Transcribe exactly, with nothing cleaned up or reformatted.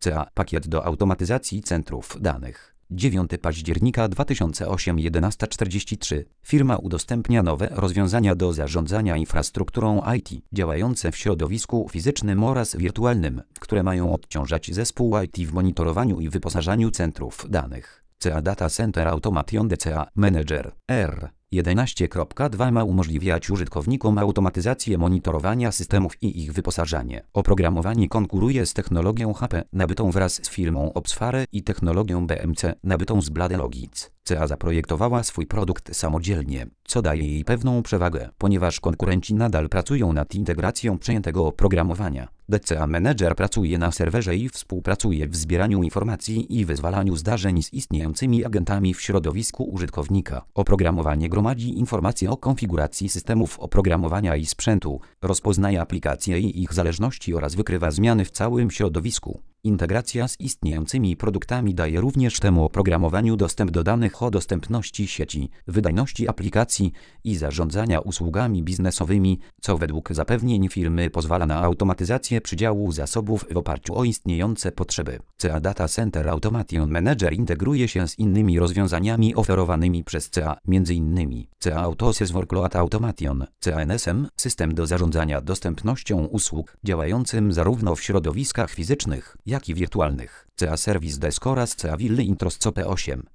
C A pakiet do automatyzacji centrów danych. dziewiątego października dwa tysiące ósmego jedenasta czterdzieści trzy. Firma udostępnia nowe rozwiązania do zarządzania infrastrukturą I T działające w środowisku fizycznym oraz wirtualnym, które mają odciążać zespół I T w monitorowaniu i wyposażaniu centrów danych. C A Data Center Automation D C A Manager R jedenaście kropka dwa ma umożliwiać użytkownikom automatyzację monitorowania systemów i ich wyposażanie. Oprogramowanie konkuruje z technologią H P nabytą wraz z firmą Obsfare i technologią B M C nabytą z BladeLogic. C A zaprojektowała swój produkt samodzielnie, co daje jej pewną przewagę, ponieważ konkurenci nadal pracują nad integracją przejętego oprogramowania. D C A Manager pracuje na serwerze i współpracuje w zbieraniu informacji i wyzwalaniu zdarzeń z istniejącymi agentami w środowisku użytkownika. Oprogramowanie gromadzi informacje o konfiguracji systemów oprogramowania i sprzętu, rozpoznaje aplikacje i ich zależności oraz wykrywa zmiany w całym środowisku. Integracja z istniejącymi produktami daje również temu oprogramowaniu dostęp do danych o dostępności sieci, wydajności aplikacji i zarządzania usługami biznesowymi, co według zapewnień firmy pozwala na automatyzację przydziału zasobów w oparciu o istniejące potrzeby. C A Data Center Automation Manager integruje się z innymi rozwiązaniami oferowanymi przez C A, m.in. C A Autosys Workload Automation, C A N S M, system do zarządzania dostępnością usług, działającym zarówno w środowiskach fizycznych, jak i wirtualnych, C A Service Desk oraz C A Ville Intros C O P osiem.